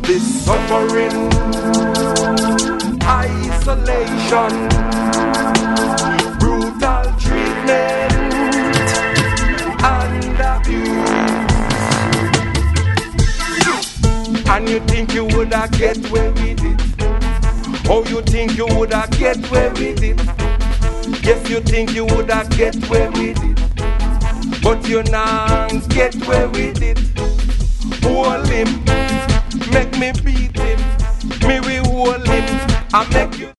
this suffering, isolation, brutal treatment and abuse. And you think you woulda get away with it? Oh, you think you woulda get away with it? Yes, you think you woulda get away with it, but you not get away with it. Hold him, make me beat him, me we hold him, I make you.